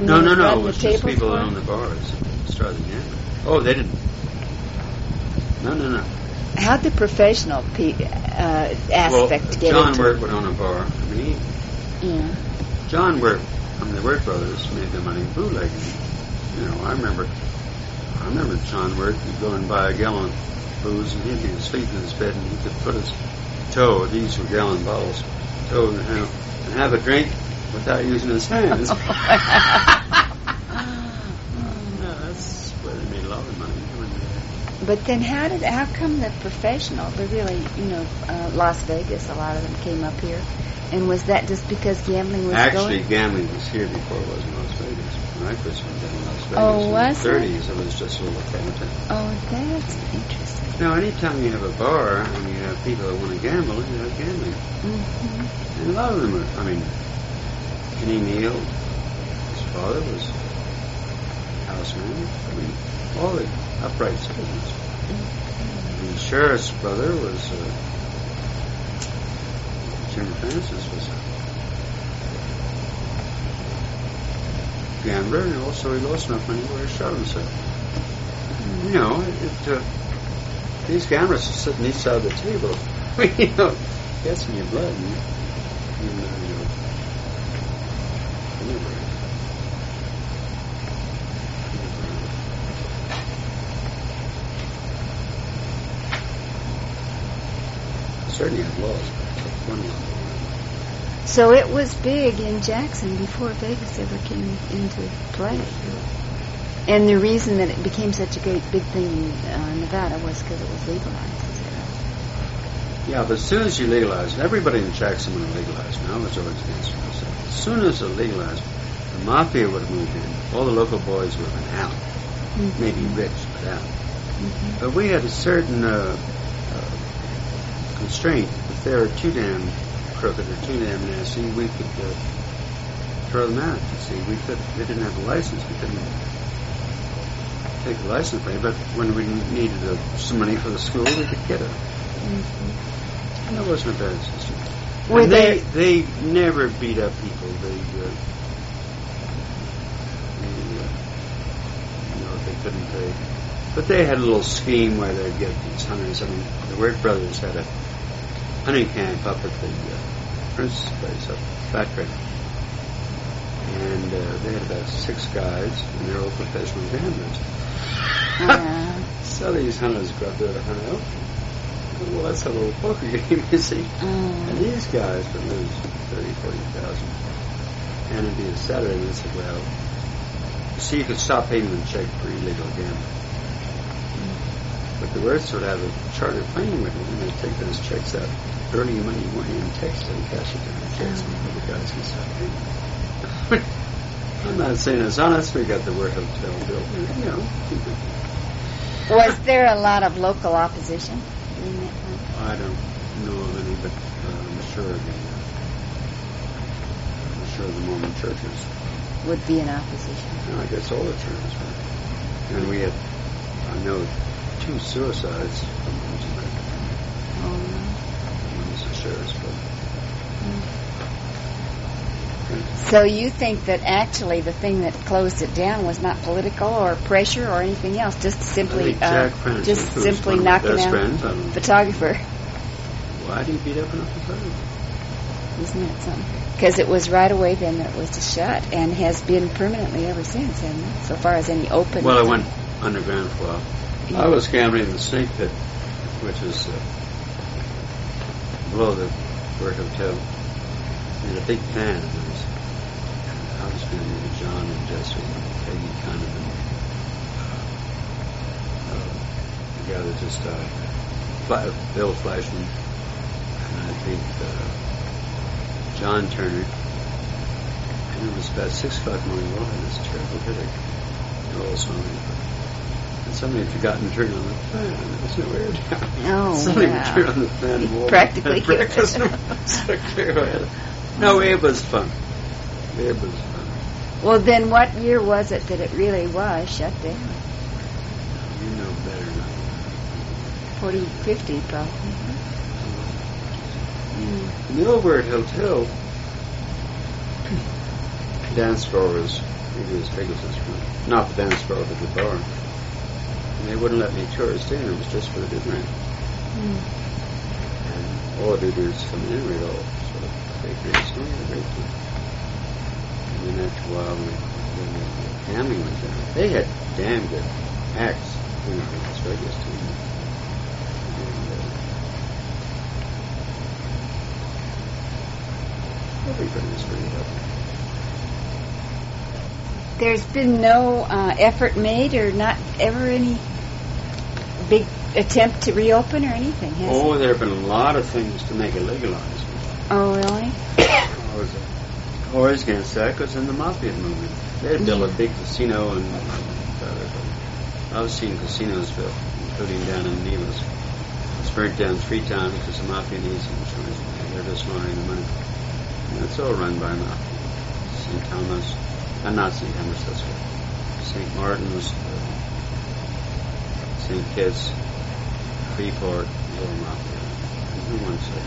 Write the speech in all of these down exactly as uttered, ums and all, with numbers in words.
and No, they no, would no. run It was the just tables people for that him? owned the bars that started the gambling. Oh, they didn't. No, no, no. How'd the professional pe- uh, aspect well, get John into Wirt would own a bar. I mean, he, Yeah. John Wirt, I mean, the Wirt brothers made their money bootlegging. You know, I remember, I remember John Wirt would go and buy a gallon of booze, and he'd be asleep in his bed, and he could put his toe, these were gallon bottles, toe in the hand, and have a drink without using his hands. No, that's where they made a lot of money. But then how did, how come the professional, the really, you know, uh, Las Vegas, a lot of them came up here, and was that just because gambling was Actually, going? gambling was here before it was in Las Vegas. When I first went down to Las Vegas Oh, in the was it? thirties, it was just a little town. Oh, that's interesting. Now, anytime you have a bar and you have people that want to gamble, you have gambling. Mm-hmm. And a lot of them are, I mean, Kenny Neal, his father was houseman. I mean, all the upright citizens. Mm-hmm. The sheriff's brother was, uh, Jim Francis was a gambler, and also he lost enough money where he shot himself. Mm-hmm. You know, it, uh, these gamblers are sitting each side of the table. You know, it gets in your blood. You, you know, you know. Anyway. Certainly have laws, but one law. So it was big in Jackson before Vegas ever came into play. And the reason that it became such a great big thing in uh, Nevada was because it was legalized. Is that right? Yeah, but as soon as you legalize, everybody in Jackson would have legalized. Now it's always against it. As soon as it legalized, the mafia would have moved in. All the local boys would have been out. Mm-hmm. Maybe rich, but out. Mm-hmm. But we had a certain uh, uh, constraint. If they were too damn crooked or too damn nasty, we could uh, throw them out. You see, we could. They didn't have a license. We couldn't take the license plate. But when we needed uh, some money for the school, we could get it. Mm-hmm. And that wasn't a bad system. Were and they they, they never beat up people. They, uh, they uh, you know, they couldn't pay. But they had a little scheme where they'd get these hunters. I mean, the Wirt brothers had a hunting camp up at the uh, Princess place up Fat Creek. And uh, they had about six guys, and they're all professional gamblers. Uh-huh. So these hunters go up there to hunt elk. Well, that's a little poker game, you see. Mm. And these guys would lose thirty, forty thousand. And it'd be a Saturday, and they said, well, see, you could stop paying them a check for illegal gambling. Mm. But the Wirts would have a charter plane with them, and they'd take those checks out early in money morning in Texas and cash it down in checks, mm. and the guys can stop paying. I'm not saying it's honest. We got the Wirt Hotel built, you know. Was there a lot of local opposition? I don't know of any, but uh, I'm sure the, uh, I'm sure the Mormon churches would be in opposition. No, I guess all the churches were. And we had, I know, two suicides from one tonight. Oh. One was the sheriff's brother. Mm. So you think that actually the thing that closed it down was not political or pressure or anything else, just simply uh, just simply knocking out a photographer. Why did he beat up enough photographer? Isn't that something? Because it was right away then that it was shut and has been permanently ever since, hasn't it? So far as any open. Well, I went underground for a while. Yeah. I was gambling in the Snake Pit, which is uh, below the Wirt Hotel. And a big fan. And there was, I was gambling with John and Jesse and Peggy Kahneman. Uh, the guy that just died. Fla- Bill Flashman. And I think uh, John Turner. And it was about six o'clock in the morning. We all had this terrible headache. They were all swimming. And somebody had forgotten to turn on the fan. It was nowhere down. Oh, somebody wow. would turn on the fan and walk. Practically breakfast. No, it was fun. It was fun. Well, then what year was it that it really was shut down? You know better than I do. forty, fifty probably. Mm-hmm. Mm. The old Wirt Hotel, dance floor was maybe as big as this room. Not the dance floor, but the bar. And they wouldn't let me tourist in. It was just for the dinner. Mm. And all the dudes come in, we'd all sort of take this, oh, yeah, great time. And then after a while, when, when the gambling went down, they had damn good acts in Las Vegas, too. Everybody was pretty happy. There's been no uh, effort made, or not ever any big attempt to reopen or anything, has Oh, it? there have been a lot of things to make it legalized. Oh, really? I was always against that because in the Mafia movement, they had built Yeah. a big casino, and uh, I've seen casinos built, including down in Nevis. It's burnt down three times because the Mafia needs insurance. They're just laundering the money. And it's all run by Mafia. Saint Thomas, and not Saint Thomas, that's what. Saint Martin's, uh, Saint Kitts, Freeport, all Mafia. Who wants it?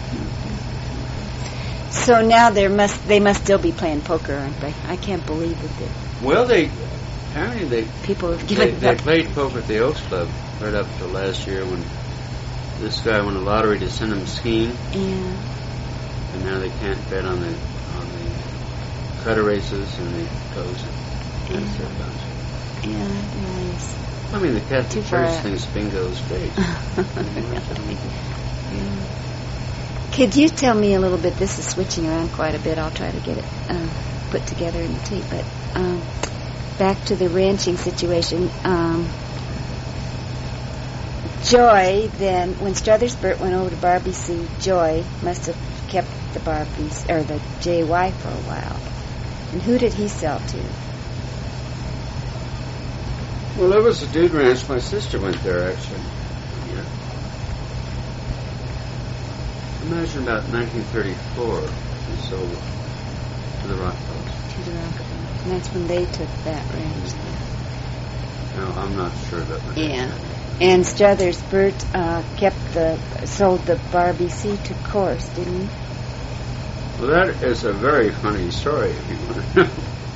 So now there must they must still be playing poker, aren't they? I can't believe that the Well, they apparently they people have they, given they up. played poker at the Oaks Club right up till last year when this guy won the lottery to send him skiing, Yeah. and now they can't bet on the on the cutter races, and they close it. That's their bunch. Yeah, it really is. I mean, the Too Catholic far Church out. thinks bingo's great. Yeah. Could you tell me a little bit? This is switching around quite a bit. I'll try to get it uh, put together in the tape. But um, back to the ranching situation. Um, Joy, then, when Struthersburt went over to Barbie C, Joy must have kept the Barbie or the J Y for a while. And who did he sell to? Well, that was a dude ranch. My sister went there, actually. Yeah. Imagine about nineteen thirty-four, he sold it to the Rockefellers. To the Rockefellers. And that's when they took that ranch. No, I'm not sure about that. Yeah. And Struthersburt uh, kept the sold the Barbie C to Course, didn't he? Well, that is a very funny story, if you want to know.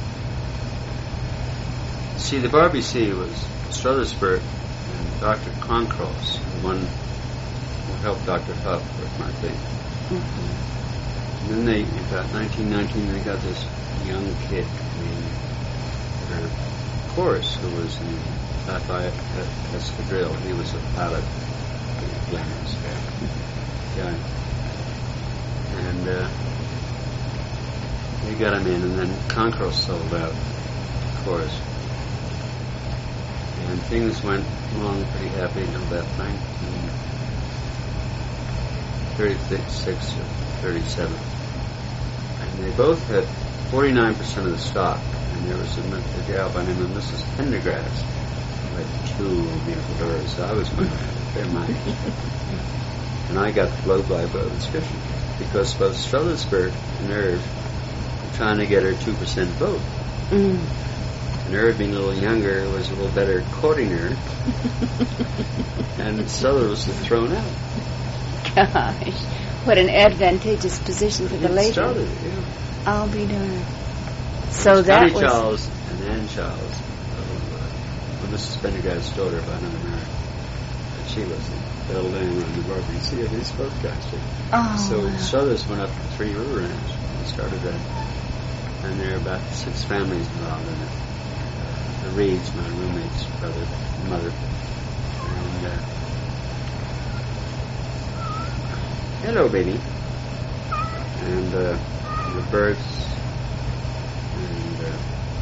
See, the Barbie C was Struthersburt and Doctor Concross, the one who helped Doctor Huff with my thing. Mm-hmm. And then they, in about nineteen nineteen, they got this young kid named uh, Course, who was in Lafayette Escadrille. He was a pilot, glamorous guy. And uh, they got him in, and then Concross sold out, of course. And things went along pretty happy until about nineteen thirty-six or thirty-seven. And they both had forty-nine percent of the stock. And there was a, a gal by the name of Missus Pendergrass who had two beautiful daughters. So I was going to they're mine. And I got the blow-by-blow description because both Struthersburt and Irv were trying to get her two percent vote. Mm. And Irv, being a little younger, was a little better at courting her. And Souther was thrown out. Gosh, what an advantageous position for the It lady. started, yeah. I'll be darned. So that Connie was Charles and Ann Charles, uh, Missus Pendergrass's daughter by another marriage. And she was the belle dame on the Barbie C of these both guys. oh, So wow. Struthers went up to Three River Ranch and started that. And there are about six families involved in it. The Reeds, my roommate's brother, mother, and uh, hello, baby, and uh, the birds, and uh,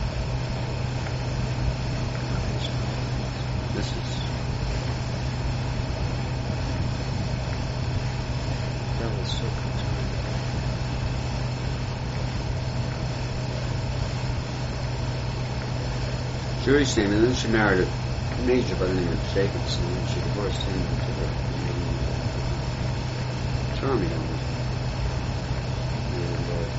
this is that was so good. Jewish name, and then she married a major by the name of Jacobson, and she divorced him to her. Charming woman. And uh,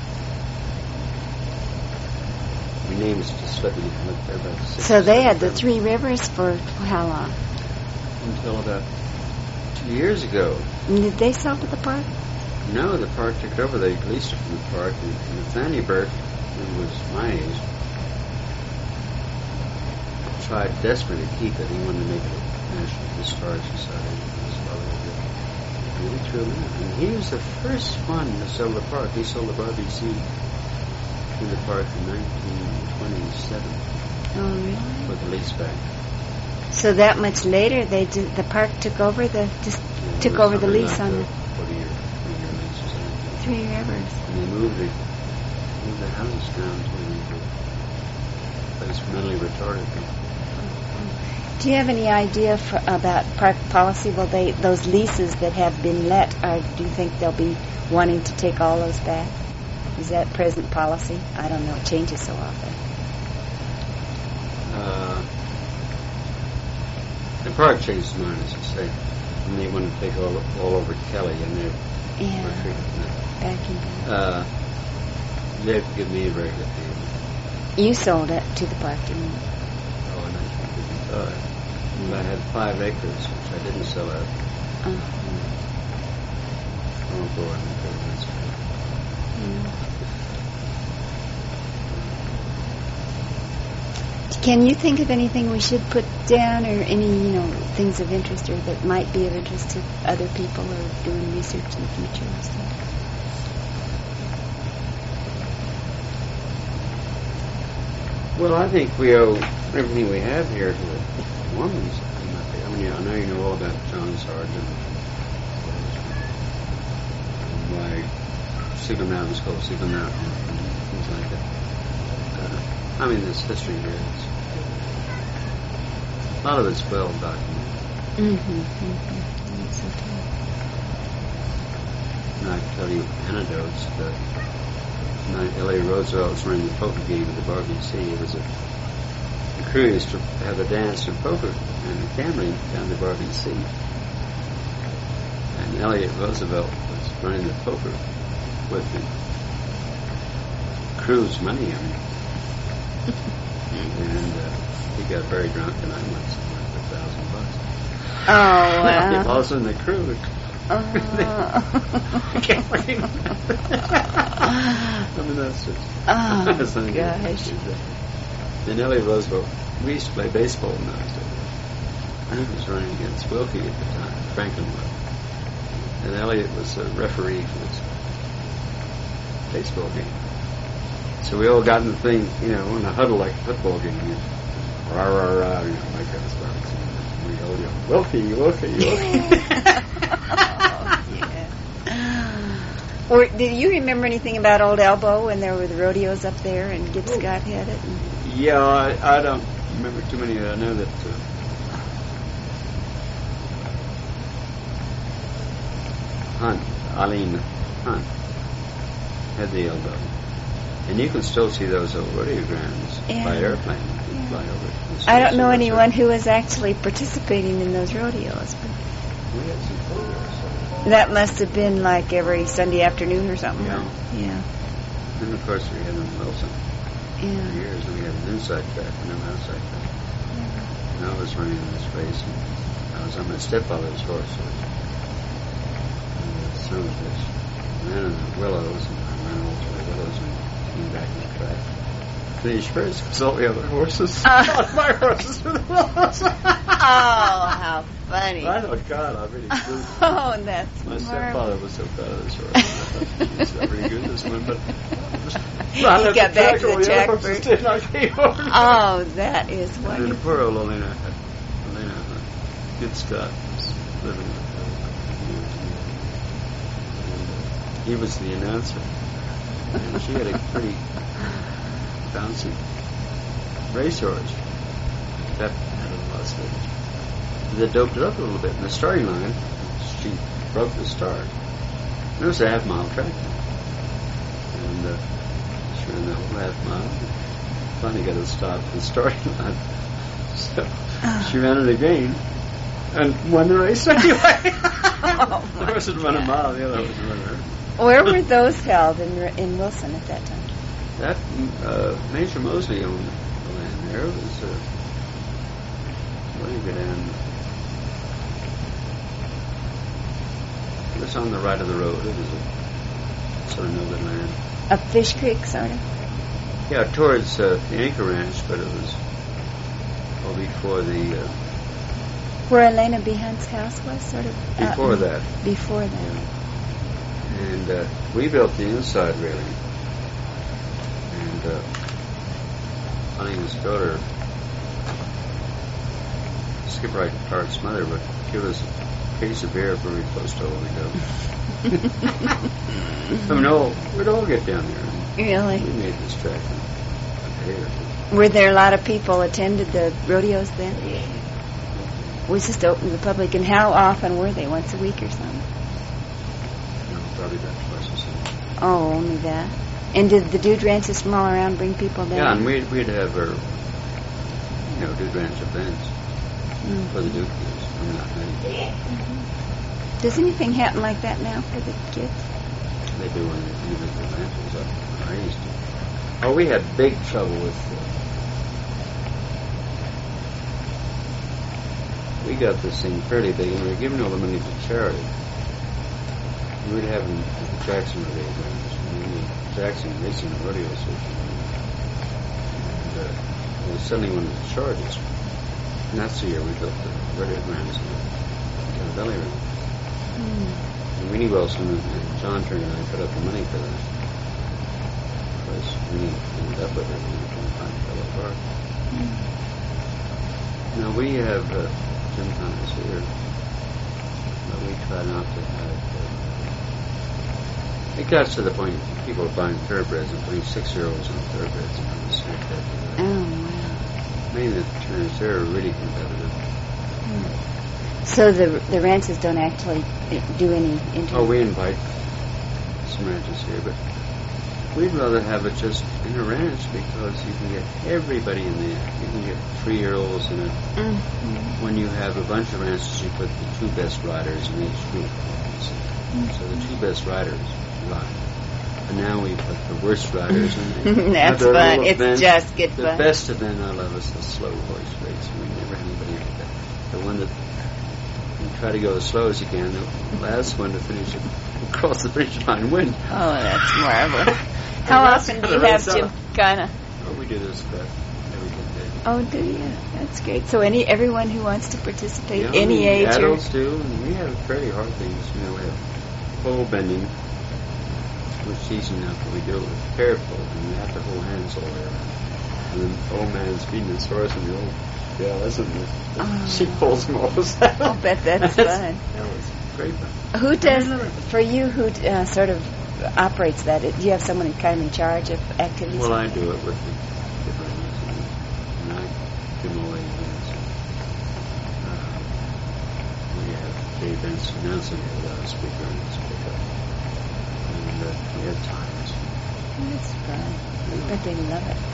my name is just slipping. I looked there about six. So they had the Three Rivers for how long? Until about two years ago. And did they sell to the park? No, the park took it over. They leased it from the park, and Nathaniel Burke who was my age, tried desperately to keep it. He wanted to make it a National Historic Society. His father did. Really, truly. And he was the first one to sell the park. He sold the Barbie Sea to the park in nineteen twenty-seven. Oh, really? With the lease back. So that much later, they did, the park took over the just Yeah, took it was over the lease something on like the a forty-year, three-year lease or something. three rivers. And they moved the moved the houses down to the place for mentally retarded people. Do you have any idea for, about park policy? Will they those leases that have been let? Or do you think they'll be wanting to take all those back? Is that present policy? I don't know. It changes so often. Uh, the park changed its mind, as I say, and they wanted to take all all over Kelly, and they Yeah. were treating that. Back in back. Uh, they've given me a very good deal. You sold it to the park, didn't you? Oh, in nineteen fifty-five. And I had five acres, which I didn't sell out. Uh-huh. I won't go into this. Can you think of anything we should put down, or any, you know, things of interest, or that might be of interest to other people, or doing research in the future and stuff? Well, I think we owe everything we have here to the Mormons. I mean, I know you know all about John Sargent, and why Siegel Mountain is called Siegel Mountain, and things like that. Uh, I mean, this history here is a lot of it's well documented. Mm-hmm. mm-hmm. That's okay. And I can tell you anecdotes that night L A Roosevelt was running the poker game at the Barbie Sea. It was a the crew used to have a dance and poker and a Camry down the Barbie Sea. And Elliot Roosevelt was running the poker with the crew's money. I mean. And uh, he got very drunk, and I went somewhere for a thousand bucks. Oh, wow. He was in the crew. Oh. I mean, that's just... Oh, that's gosh. And Elliot Roosevelt, we used to play baseball when I was there. He was running against Wilkie at the time, Franklin was. And Elliot was a referee for this baseball game. So we all got in the thing, you know, in a huddle like a football game. You know, rah, rah, rah, you know, like kind of stuff. And we all yelled, Wilkie, Wilkie, Wilkie. Or do you remember anything about Old Elbow when there were the rodeos up there and Gibb Scott had it? And yeah, I, I don't remember too many. I know that uh, Hunt, Eileen Hunt, had the Elbow. And you can still see those old rodeo grounds Yeah. by airplane. You can Yeah. fly over it. I don't know anyone who was actually participating in those rodeos. But We had some photos. that must have been like every Sunday afternoon or something. Yeah. Yeah. And of course we had in Wilson for Yeah. years, and we had an inside track and an outside track. And I was running in this race, and I was on my stepfather's horse. So it was, and the son of this ran in the willows, and I ran over to the willows and came back in the track. Finished first because all the other horses, Uh. my horses were the willows. Oh, how funny. I thought, God, I really screwed. Oh, that's My marvelous. stepfather was so proud of this horse. I thought, he's not very good, this one, but He got back to the track horses first. did, and I came over. Oh, that is And then wonderful. poor old Elena, Elena, uh, Gibb Scott was living with her. And, uh, he was the announcer. And she had a pretty bouncy racehorse. That had a Las Vegas. They doped it up a little bit in the starting line. She broke the start. It was a half mile track. And uh, she ran the whole half mile. Finally got to stop at the starting line. So she ran it again and won the race anyway. Oh, the horse had run a mile, the other was running her. Where were those held in in Wilson at that time? That uh, Major Mosley owned the land there. It was uh, where do you go down? It was on the right of the road. It was a sort of noted land. Up Fish Creek, sort of? Yeah, towards uh, the Anchor Ranch, but it was well before the... Uh, Where Elena B. Hunt's house was, sort of? Before uh, that. Before that. Yeah. And uh, we built the inside railing. And uh, funny, his daughter, Skipwright Clark's mother, would give us a case of beer before we close to all we go. I mean, all, we'd all get down there. Really? We made this track in a day or two. Were there a lot of people attended the rodeos then? Was just open to the public, and how often were they? Once a week or something? No, probably about twice a season. Oh, only that. And did the Dude Ranches from all around bring people down? Yeah, and we'd, we'd have our, you know, Dude Ranch events mm-hmm. for the Duke kids. I'm not many. Mm-hmm. Does anything happen like that now for the kids? They do when the individual ranches up. I used to. Oh, we had big trouble with. Uh, we got this thing fairly big, and we were giving all the money to charity. We would have them at the Jackson Rodeo Grounds, Jackson Racing Rodeo Association, and uh, well, suddenly one of the charges. And that's the year we built the rodeo grounds in the Valley Room. Mm. And Winnie Wilson and, and John Turner and I put up the money for that. Because Winnie ended up with it and we couldn't find it fell apart. Mm. Now we have uh, gymkhana here, but we try not to have. Uh, it got to the point people were buying thoroughbreds and putting six-year-olds on thoroughbreds and having a snack after that. Oh wow! Mainly the Turners, they're really competitive. Mm. So the the ranches don't actually do any interviews? Oh, we invite some ranches here, but we'd rather have it just in a ranch because you can get everybody in there. You can get three-year-olds in it. Mm-hmm. When you have a bunch of ranches, you put the two best riders in each group. Mm-hmm. So the two best riders ride. And now we put the worst riders in. That's fun. It's event. Just good the fun. The best event I love is the slow horse race. We never had anybody like that. The one that you try to go as slow as you can. The last one to finish it, across the finish line win. Oh, that's marvelous. How often do you have gymkhana? Oh, we do this about every day. Oh, do you? That's great. So any everyone who wants to participate, yeah, any I mean, age? Adults or? do, and we have fairly hard things. You know, we have pole bending, which is easy enough, but we do it with pair pole, and you have to hold hands all the way around. And then the old man's feeding his horse, and the old gal isn't there. Oh. She pulls him off his head. I'll bet that's fun. That was great fun. Who does, for you, who uh, sort of operates that? Do you have someone kind of in charge of activities? Well, I do it with the different ones, and I give them away events. Uh, we have the events announcing it without a speaker and it's pick up. And uh, we have times. That's fun. I bet they love it.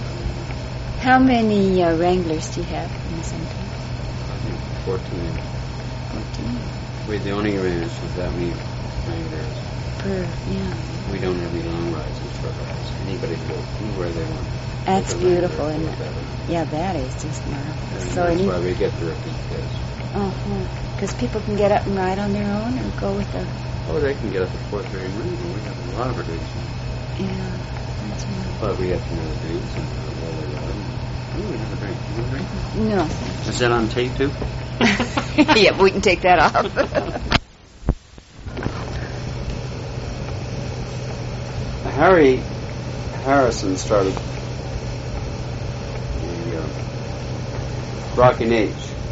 How many uh, wranglers do you have in the center? I think fourteen. Fourteen. We're the only ranch with that many wranglers. Per, yeah. We don't have any long rides and short rides. Anybody can go anywhere they want. That's beautiful, isn't it? Yeah, that is just marvelous. And so that's any, why we get the repeat kids. Uh-huh. Because people can get up and ride on their own or go with the... Oh, they can get up at four thirty in the morning. We have a lot of our dudes. Yeah, that's right. But we have to know the dudes and uh, while they ride. Ooh, we have a drink. You want a drink? No. Is that on tape, too? Yeah, but we can take that off. Harry Harrison started the uh, Rocky H,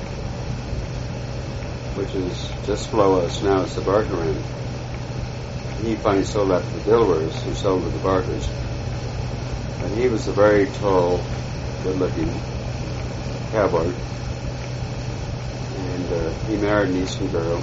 which is just below us. Now it's the Barker Inn. He finally sold that to the Dilworths, who sold to the Barkers. And he was a very tall, good-looking cowboy. And uh, he married an Eastern girl.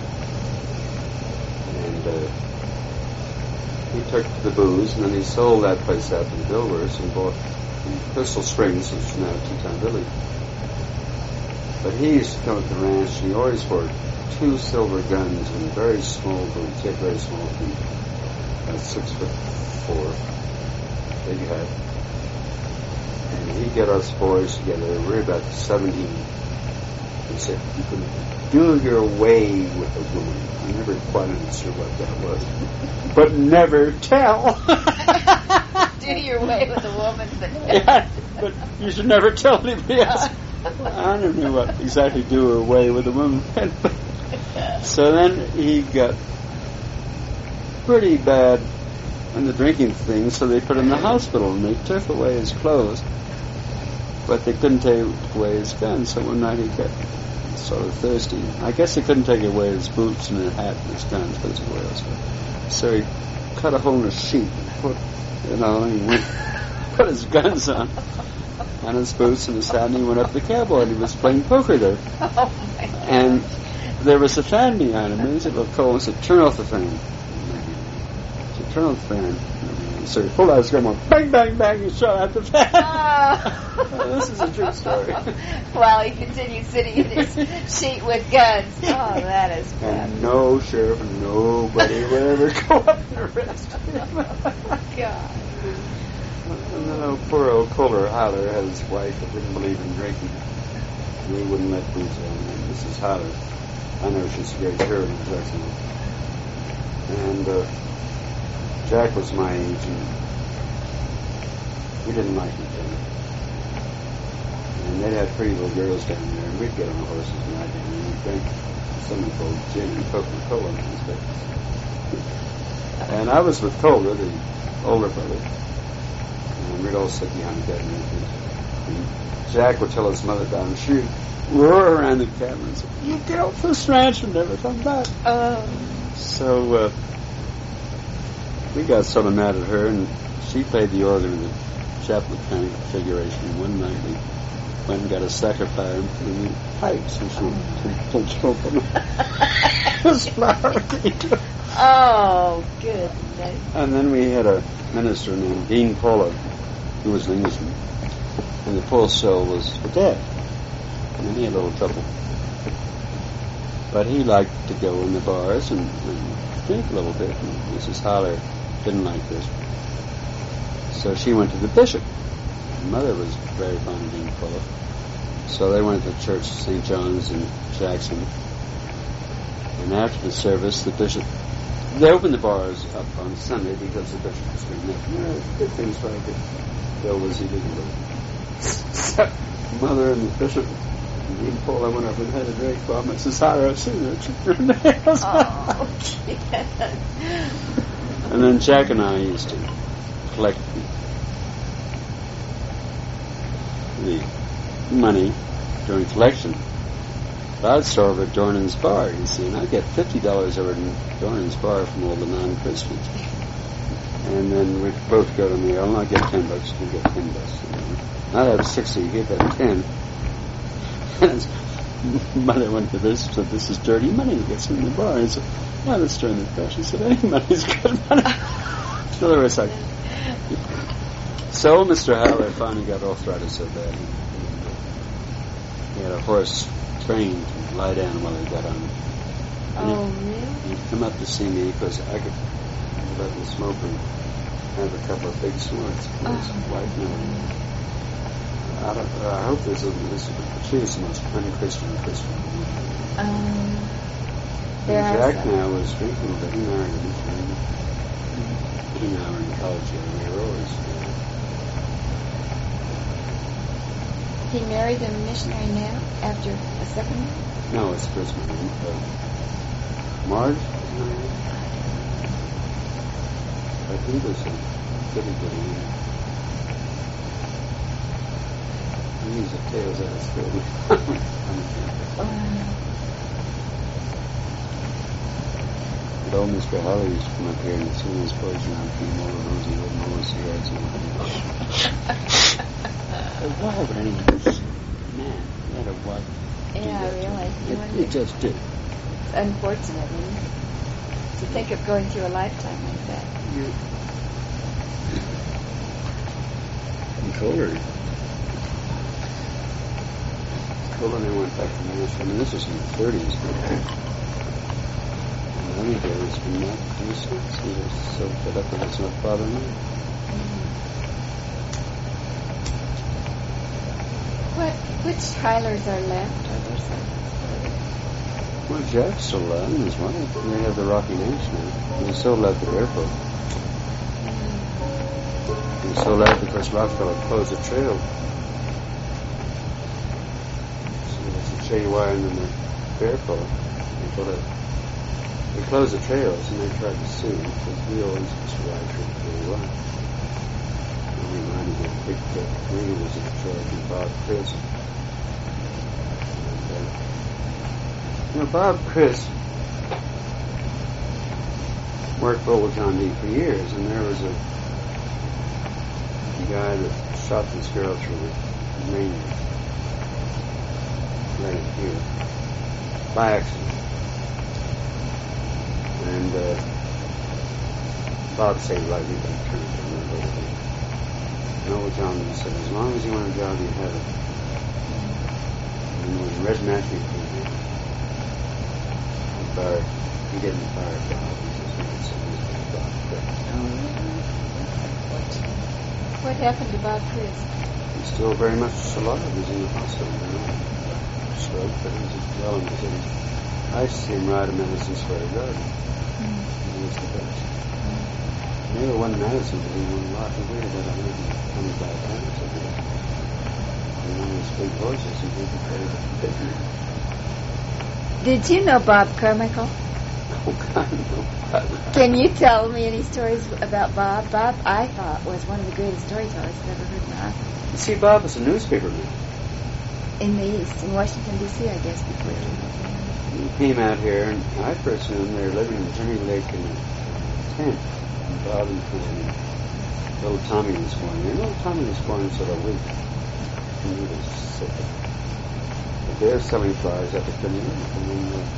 And uh, he took to the booze, and then he sold that place out to the Dilworths and bought Crystal Springs, which is now Teton Village. But he used to come at the ranch, and he always wore two silver guns and very small boots. He had very small feet, about six foot four, big head. And he'd get us boys together. We were about seventeen. He said, "You can do your way with a woman." I never quite understood what that was. But never tell. do your way with a woman, but yeah, but you should never tell anybody else. I never knew what exactly do her way with a woman. So then he got pretty bad in the drinking thing, so they put him in the hospital and they took away his clothes, but they couldn't take away his gun. So one night he got sort of thirsty. I guess they couldn't take away his boots and his hat and his guns because of oils. So he cut a hole in his sheet, put, you know, and he went, put his guns on, and his boots and his hat, and he went up to the cowboy and he was playing poker there. Oh my God. And there was a fan behind him, and he said, "Look, Cole," and said, "Turn off the fan." He said, "Turn off the fan." So he pulled out his gun, and bang, bang, bang, and shot out the fan. Oh. Well, this is a true story. While he continued sitting in his seat with guns. Oh, that is bad. And no sheriff, nobody would ever go up and arrest him. God. And then old poor old Kohler Haller had his wife that didn't believe in drinking. We wouldn't let booze on. Missus Haller, I know she's a great Puritan in Jackson. And uh, Jack was my age, and we didn't like each other. And they'd have pretty little girls down there, and we'd get on the horses and ride down there, and we'd drink something called gin and Coca-Cola these days. And I was with Kohler, the older brother, and we'd all sit behind the cabin. And Jack would tell his mother down, and she'd roar around the cabin and say, "You get off this ranch and never come back." Oh. So uh, we got sort of mad at her, and she played the organ in the Chapel County Configuration. One night we went and got a sacker fire and put in the pipes, and she pulled open this flower. Oh, goodness. And then we had a minister named Dean Pollard, who was an Englishman, and the poor soul was dead, and he had a little trouble. But he liked to go in the bars and, and drink a little bit, and Missus Haller didn't like this. So she went to the bishop. Her mother was very fond of Dean Pollard. So they went to church, Saint John's in Jackson. And after the service, the bishop, they opened the bars up on Sunday because the bishop was doing that. You know, good things for I could go was he didn't go. So, mother and the bishop and Dean Pollard went up and had a drink while Missus Haller sitting there chipping her nails. Oh, yes. And then Jack and I used to collect the money during collection. I'd starve at Dornan's Bar, you see, and I'd get fifty dollars over at Dornan's Bar from all the non-Christians. And then we'd both go to the meal, and I'd get ten bucks, you'd get ten bucks. I'd have sixty, he'd have ten. And his mother went to this, said, "This is dirty money that gets in the bar." And I said, "Well, let's turn the crash." He said, "Any money's good money." So there was like, so Mister Haller finally got arthritis so bad. He had a horse trained to lie down while he got on. And Oh, he, really? He'd come up to see me because I could let him smoke and have a couple of big snorts. His Oh. wife knew. I, don't, uh, I hope there's a, this, she is the most unchristian Christian. Um, And there are Jack some. now was drinking, but he married a missionary. He and I were in college and we were always together. He married a missionary now after a second one? No, it's first married. Uh, Marge? I think it was a goody goody. He's a tails out of school. But old Mister Haller used to come up here and as soon as poison on came over those he wouldn't always cigarettes and why would anyone man, he had a wife. Yeah, really. It, it just did. It's unfortunate, isn't it? To think of going through a lifetime like that. You and Kohler. Kohler and I went back to Nashville. I mean, this was in the thirties. And I think there was been that ever since. He was so fed up that it's not bothering me. What? Which Hylers are left? Are there some? Well, Jack's still alive and his wife. They have the Rocky Ranch now. They still left at the airport. He was so loud because Rockefeller closed the trail. So there's the chain wire and then the bear pole. They thought it, they closed the trails and they tried to sue because we always used to ride through very well. And we reminded me that Big uh, Regan was in charge and Bob Chris. And, uh, you know, Bob Chris worked for old John D for years, and there was a, a guy that shot this girl through the main leg here by accident. And uh, Bob saved life, he got turned from that little thing. And old John said, as long as you want a job, you have it. And when Red Matthew came in, he fired, he didn't fire Bob, he just made some of his Bob Chris. What happened to Bob Chris? He's still very much alive. He's in the hospital now. Stroke, but he's well in his age. I used to see him ride a Madison Square Garden. Mm-hmm. He was the best. Mm-hmm. Never won Madison, but he won a lot. He weighed about one hundred twenty-five pounds, I think. And one of his big horses, he did the big man. Did you know Bob Carmichael? Oh, God, no. Can you tell me any stories about Bob? Bob, I thought, was one of the greatest storytellers I've ever heard in my life. You see, Bob was a newspaperman. In the East, in Washington, D C, I guess, before he came. He came out here, and I presume they were living in Jenny Lake in a tent. And Bob and Fran and little Tommy was born. And little Tommy was born sort of weak. And he was sick. But they were selling flowers up at the New York. And then, uh,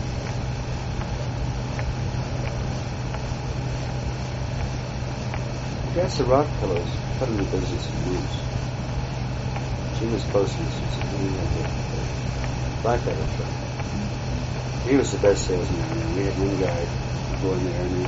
I guess the Rockefellers put him in the business of moose. She was postmistress, and he had the Blackadder truck. He was the best salesman ever. We had one guy go in there and he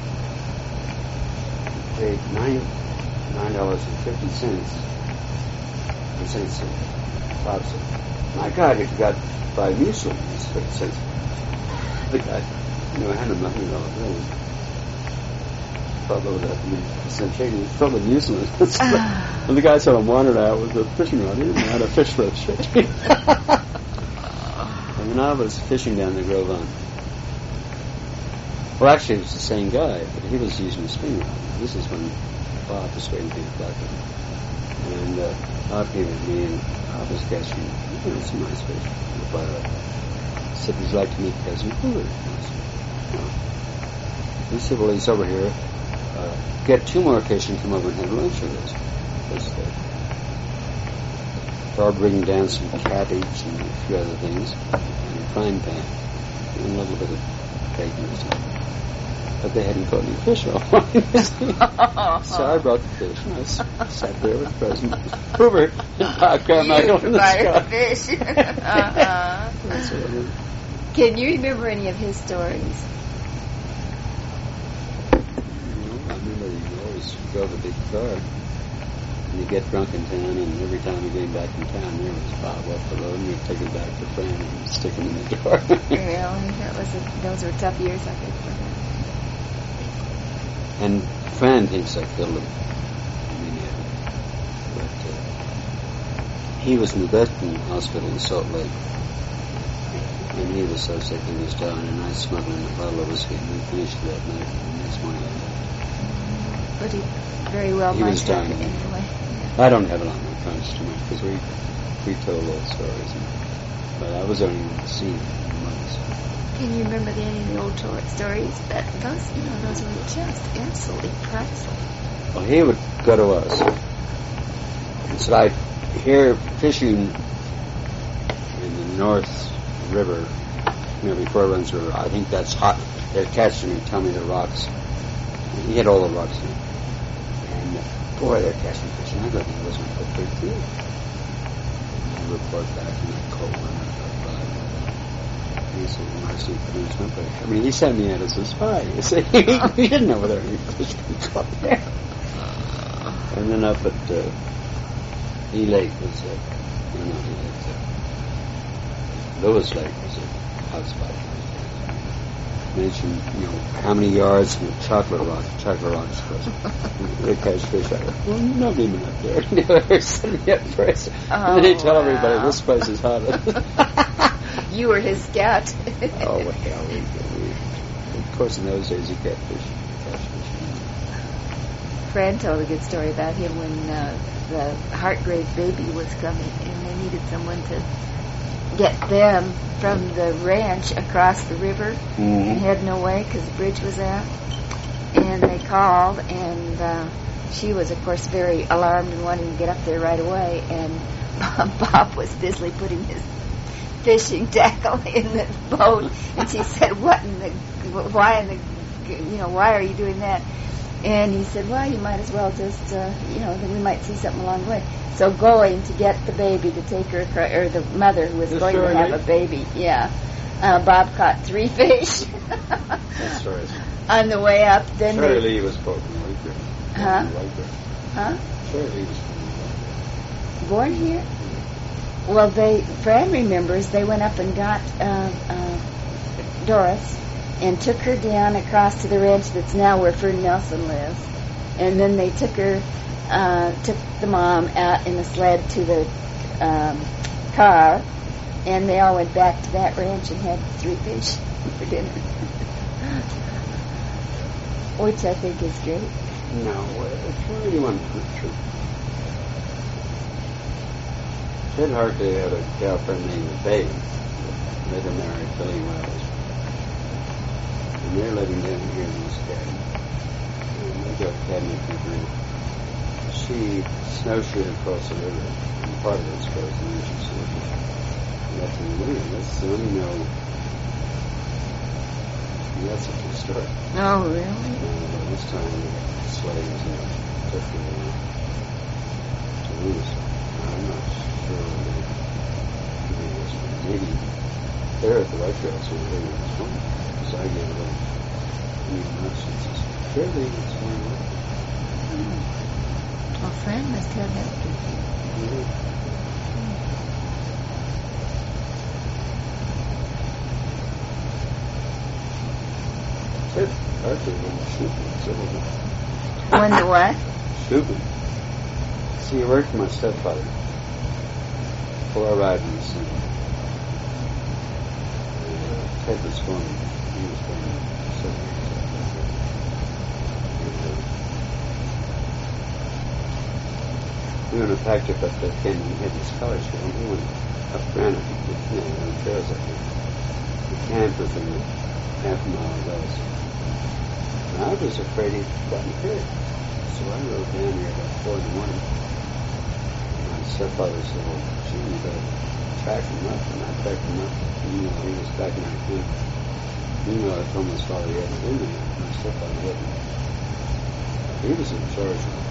paid nine nine dollars and fifty cents for cents five cents. My God, he forgot to buy muesli. It was fifty cents. The guy, you know, I had him nothing dollar bills. Probably that I some shady filled with muesli. And the guy sort of wandered out with a fishing rod. He didn't know how to fish for a fish. And when I was fishing down the Grove on, well, actually it was the same guy, but he was using a spinning rod. This is when Bob was waiting to be back. And uh, Bob came with me, and I was catching, you know, some nice fish. But uh, said, would you like to meet Cousin Hoover? He said, well, he's over here. Uh, get two more fish and come over and have lunch with us. Because they were bringing down some cabbage and a few other things, and a frying pan, and a little bit of bacon or something. But they hadn't caught any fish all morning. So I brought the fish, and I s- sat there with President Hoover and Bob Carmichael in the sky. Fish. uh-huh. Can you remember any of his stories? I remember you always drove a big car. And you get drunk in town, and every time you came back in town, there was Bob up the road, and you'd take him back to Fran and stick him in the door. Really? That was a, those were tough years, I think, for him. And Fran thinks I killed him. I mean, yeah. But uh, he was in the Bethlehem Hospital in Salt Lake. And he was so sick he was dying, and I smuggled him a bottle of whiskey, and we finished it that night, and the next morning I left. But he very well he might was have dying. it anyway. I don't have it on my conscience too much, because we, we told old stories. And, but I was only on the scene months. Can you remember the, any of the old to- stories? That those, you know, those were just absolutely priceless. Well, he would go to us. And so I'd hear fishing in the North River, you know, before it runs river. I think that's hot. They're catching and tell me the rocks. He had all the rocks in. And uh, boy, they're catching fish. And I thought he wasn't a big deal. And I report back in that cold one. He said, well, I see produce my fish. I mean, he sent me out as a spy. You see, he didn't know whether any fish could be caught there. And then up at uh, E Lake was uh, no, not E Lake. Uh, Lewis Lake was a hot spot. mention, you know, how many yards from the chocolate rock, chocolate rocks was. They catch fish out of it. Well, nobody been up there. They're setting me up first. Oh, and then they tell wow. everybody, this place is hot. You were his scout. Oh, well, hell, we, we, of course, in those days, you catch fish. Catch fish. Fran told a good story about him when uh, the Hartgrave baby was coming, and they needed someone to get them from the ranch across the river, mm-hmm. and had no way because the bridge was out. And they called, and uh, she was, of course, very alarmed and wanting to get up there right away. And Bob was busily putting his fishing tackle in the boat, and she said, "What in the? Why in the? You know, why are you doing that?" And he said, "Well, you might as well just, uh, you know, then we might see something along the way." So going to get the baby to take her, across, or the mother who was This going to have a baby, yeah. Uh, Bob caught three fish That's right. on the way up. Then Charlie they, Lee was born in Whiteburn. Huh? Whiteburn. Huh? Charlie Lee was born in Whiteburn. Born here? Well, they, Fran remembers they went up and got uh, uh, Doris and took her down across to the ranch that's now where Fern Nelson lives. And then they took her, uh, took the mom out in a sled to the um, car, and they all went back to that ranch and had three fish for dinner. Which I think is great. No, it's really one true. Ted Hartley had a girlfriend named Faye, later married Billy Wells. And they're living down here in this cabin. And they got a cabin company. She snowshoed across the river, and part of it's frozen, and she snowshoed. And that's in the winter. That's the only know. That's a true story. Oh, really? And this time, the slaves and took them to lose. I'm not sure whether it was maybe there at the White Trail, so they were at home. So I gave it a few months and says, fairly, it's one way. Well, Fran must have helped her. Mm-hmm. Ted Arthur went shooting several times. When the what? Shooting. See, he worked for my stepfather before I arrived in the city. Uh, Ted was going, he was going seven years after. We went and packed up at the Canyon. We had this scholarship, and we went up granite with, you know, on trails up there. We camped within a half a mile of those. And I was afraid he'd gotten hurt. So I rode down here about four in the morning. My stepfather said, well, gee, you better track him up. And I tracked him up. And, you know, he was back in our camp. You know, I told my father he hadn't been there. My stepfather hadn't. He was in charge of it.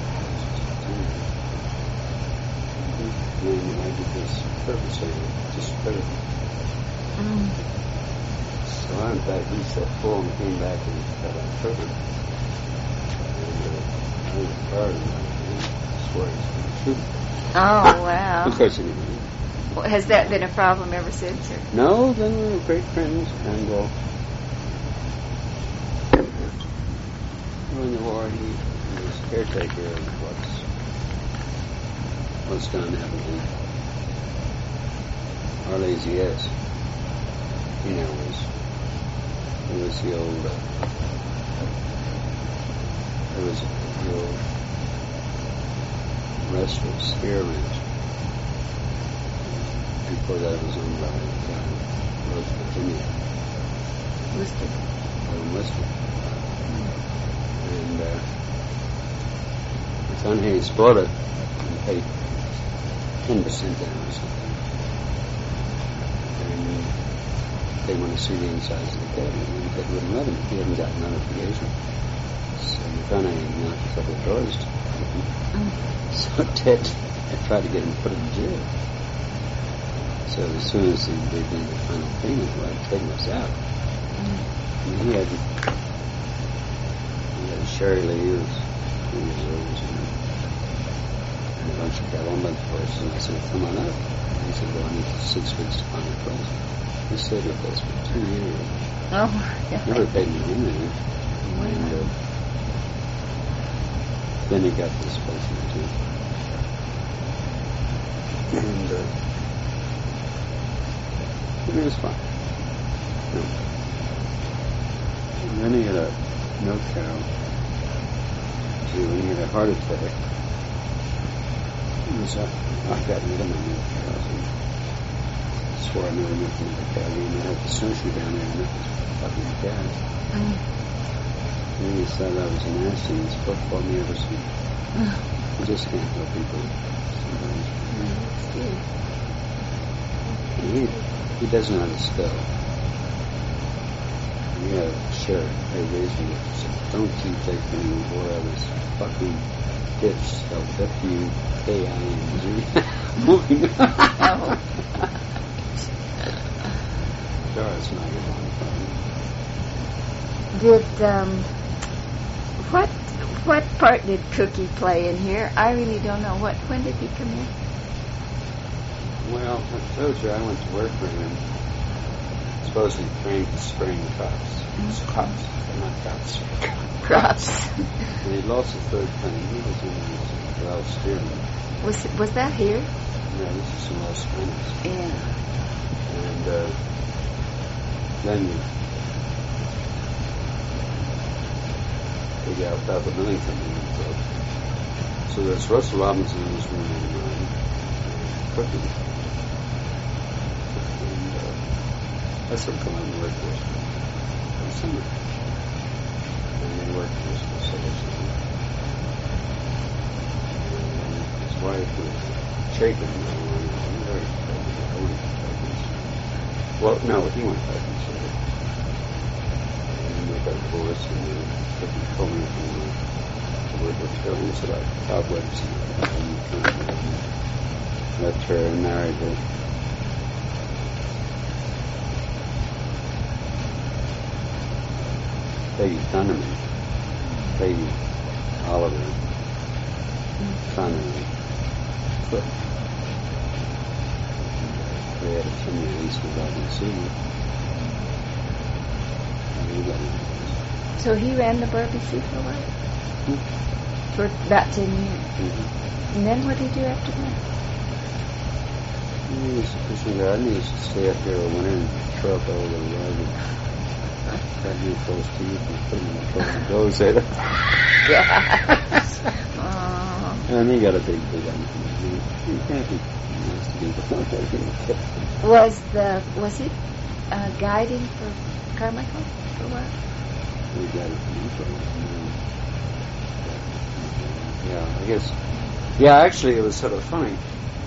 And I did this purposely, just credit. Mm. So I went back east that fall and came back and got on perfect. And uh, I was proud of my swear he's going to shoot. Oh, wow. Of course he didn't. Well, has that been a problem ever since? Or? No, then we were great friends. And uh, during the war, he, he was caretaker of what's, what's done happened. Arlesias. You know, was it was the old, uh, it was the old restaurant, Spear Ranch. Before that, it was owned by uh, Rose, Virginia. Listed. Oh, Listed. And uh, his son Hayes bought it and paid ten percent down or something. And they want to see the insides of the cabin, and Ted wouldn't let him. He hadn't gotten notification. So McConaughey knocked a couple of doors to him. Mm. So Ted I tried to get him put in jail. So as soon as they did the final payment, well, Ted was out. Mm. And he had, he had Sherry Lee, who was two years old, and a bunch of cattle, a bunch of horses, and I said, come on up. He said, well, I need six weeks to find a place. He stayed with us for two years. Oh, my God. Never paid me anything. Wow. And uh, then he got this place in too. And uh, it was fine. No. And then he had a milk cow. Too, and he had a heart attack. It was, uh, I got rid of my milk cows and swore I never milked another cow again. I had the surgery down there and it was fucking bad. Mm. And he said I was nasty and spoke for me ever since. You just can't help people sometimes. Mm. He, he doesn't know how to spell. Yeah, sure. They raised me. So don't keep taking me where I was fucking bitch spelled F U K I N G. Moving on. Doris and I get on the phone. Did, um, what, what part did Cookie play in here? I really don't know. What, when did he come in? Well, I told you I went to work for him. Supposedly trained to spraying crops. Mm-hmm. Crops, not crops. Crops. And he lost the third plane. He was in his Wells steering. Was was that here? Yeah, this is in Los Angeles. Yeah. And uh, then you figure out about the milling company. So there's Russell Robinson in this room in mine, cooking. And uh, that's what come out and work for us. Summer. And they worked for us for several summers. And his wife was shaking. Very well, no, he went back and said it. And they got divorced and they took him home from the work with her and said about cobwebs and left her and married her. Peggy Thunderman, Peggy Oliver, Thunderman, Cook. They had a ten-year lease with Robin Senior. So he ran the Barbie Sea for a while? Hmm? For about ten years. Mm-hmm. And then what did he do after that? He was a fishing guy, and he used to stay up here all winter and throw up all the wagon. Got new clothes to eat and put them in the clothes and goes at it. Oh. And he got a big, big one. He, he can't be nice to people. Was the was he uh, guiding for Carmichael for a while? We got it from April. Yeah, I guess. Yeah, actually, it was sort of funny.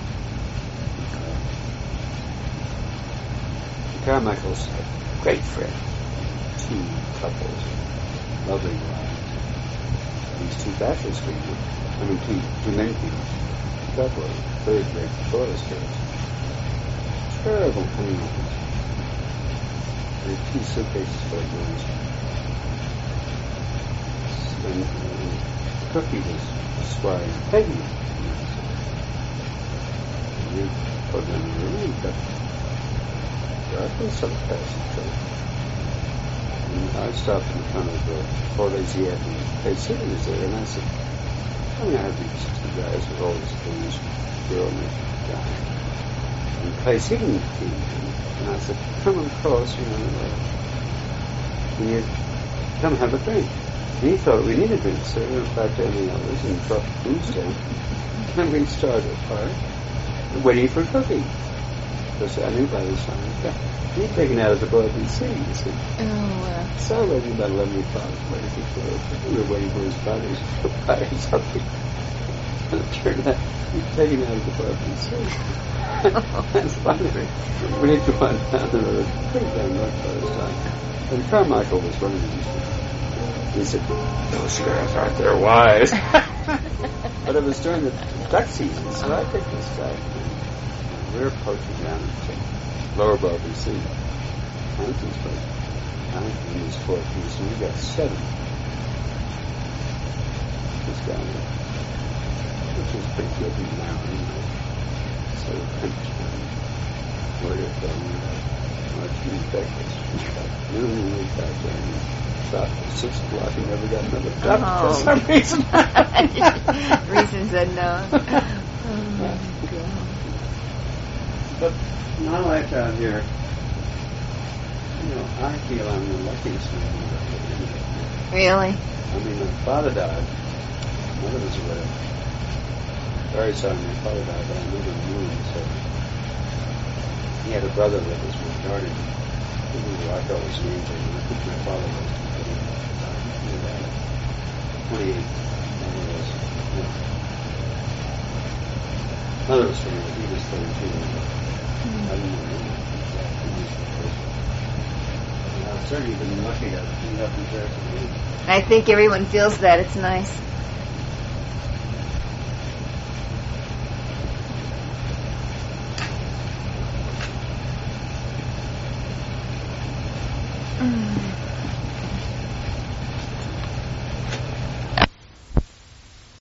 Uh, Carmichael's a great friend. Two couples, lovely wives. These two bachelors people. I mean, two two men people. Couple, third grade Florida kids. Terrible honeymoons. There were two suitcases full of girls. And uh, Cookie was squire Peggy. And we put them in the room, but there had been some passage. And I stopped in front of the Forlesier and Pay City was there, and I said, I mean, I have these two guys with all these things, girl and this guy. And Clay Seaton came in, and I said, come across, you know, uh, and you come have a drink. And he thought we needed drinks, so we went back to any others and dropped the booze down. And we started a fire, waiting for Cookie. Because I knew by this time, yeah, he'd taken out of the Barbie Sea, you see. Oh, wow. So already about eleven o'clock, waiting for Cookie. We were waiting for his bodies to fire something. And it turned out he'd taken out of the Barbie Sea. That's funny. We need to run down the road, pretty damn much by this time. And Carmichael was running these things. He said, those girls aren't their wives. But it was during the duck season, so I picked this guy. We're approaching down to Lower Barbie Sea. Hampton's place. Hampton is four piece, and we got seven. This down there. Which is pretty good now, anyway. So where it um, March Texas. Noon we went back there and stopped at six o'clock and never got another duck Oh. for some reason. Reason said no. Oh, God. But my life out here, you know, I feel I'm the luckiest man in the world. Really? I mean, my father died. My mother was away. Very sorry my father died, but I knew him knew him, so he had a brother that was my guardian, who I thought was an angel, and I think my father was. He died at twenty-eight. Mother was, you know, mother was twenty-eight. He was thirty-two. I didn't know him. I've certainly been lucky to end up in Jersey. I think everyone feels that. It's nice.